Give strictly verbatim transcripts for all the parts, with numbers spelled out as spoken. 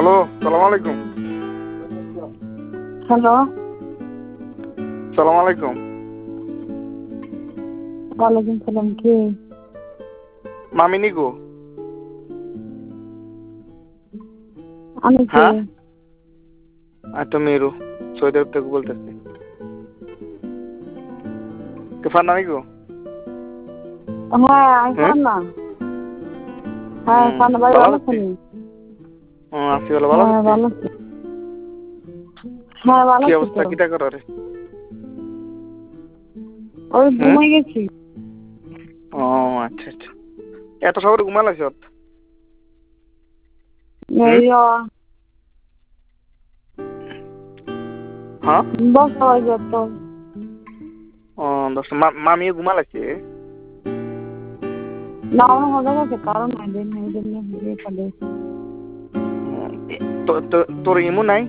Hello, সালাম আলাইকুম। Hello, সালাম আলাইকুম। ওয়ালাইকুম সালাম। কে? মামিনি গো? আমি কে? হ্যাঁ, আমি তো মেরু সৌদি আরব থেকে বলতেছি। কে ফান্নানি গো? হ্যাঁ, আমি হ্যাঁ, ফান্না। হ্যাঁ, হুম, ফান্না ভাই ভালো ভালো আছি। আছেন? হুম, আছি ভালো, ভালো হ্যাঁ, আছি। ভালো আছি। হ্যাঁ, ভালো কি আছি অবস্থা, তো। কিটা করার? ওই হুম, ঘুমাই গেছি। ও আচ্ছা আচ্ছা। এত সকালে ঘুমালাইছ? হুম, এই অ, হ্যাঁ, দশটা হয়ে যেত। ও দশটা। মা- মামিও ঘুমালাইছে? না, আমার হয়ে গেছে, কারণ নাই দিন এই জন্য ইয়ে করে। হুম, এ- তো- তো- তোর ইমু নাই?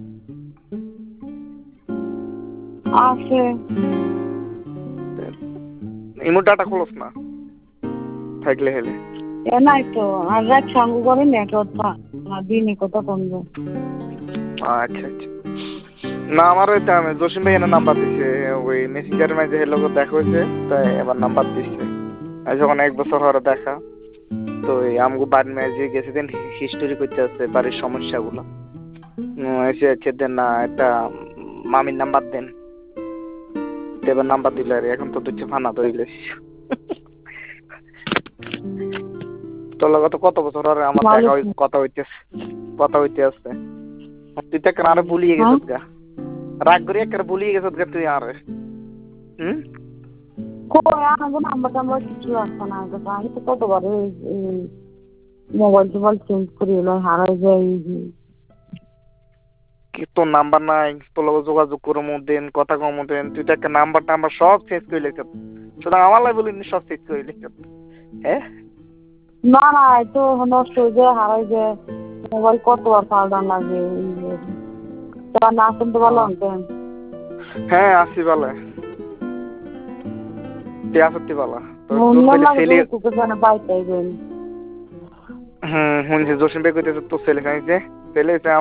আছে। ইমু ডাটা খোলস না থাকলে হেলে। এ নাই তো, আর রাত সাঙ্গু করে নেটওয়ার্ক দিনে কথা কমবে। আচ্ছা আচ্ছা। না আমার ওই তো আমি জসিম ভাই এনে নাম্বার দিছে, ওই মেসেঞ্জারের মাঝে হের লোক দেখা হয়েছে, তাই এবার নাম্বার দিচ্ছে। আর যখন এক বছর হওয়ার দেখা, তো এই আমগো বাড়ির মাঝে গেছে দিন হিস্টোরি করতে আছে বাড়ির সমস্যাগুলো। উম, এসে হচ্ছে দেন না একটা মামির নাম্বার দেন, তো এবার নাম্বার দিলে আর এখন তো দিচ্ছে ফানা ধরিলে। তোর লগে তো কত বছর আর আমার ভালো দেখা হই তো। কথা হইতেছে, কথা হইতে আছে। তুই তো একবার আরে ভুলিয়ে গেছ হ্যাঁ, গা, রাগ করে একবার ভুলিয়ে গেছ গা তুই আরে। হুম, কই আমাকে নাম্বার টাম্বার কিছু আসছে না। আমি তো কতবার মোবাইল টোবাইল চেঞ্জ করি এলো হারাই যায়। কি তোর নাম্বার নাই? তোর লগে যোগাযোগ করে মো দেন, কথা কম দেন, তুই তো একটা নাম্বার টাম্বার সব চেঞ্জ করে লেখ, শুধু আমার লাই বলিনি, সব চেঞ্জ করে লেখ। হ্যাঁ, না না, এই তো নষ্ট হয়ে যায়, হারাই যায়। মোবাইল কতবার পাল্টান লাগে। তোমার না শুনতে ভালো হতেন। হ্যাঁ আসি বালা, তুই আসতি বালা। তো তোর মন কইলে লাগে ছেলে, তো কুকুর যেন পাইতে হুম শুনছি জসিম ভাই কইতেছে তোর ছেলে খাইছে, ছেলে হইছে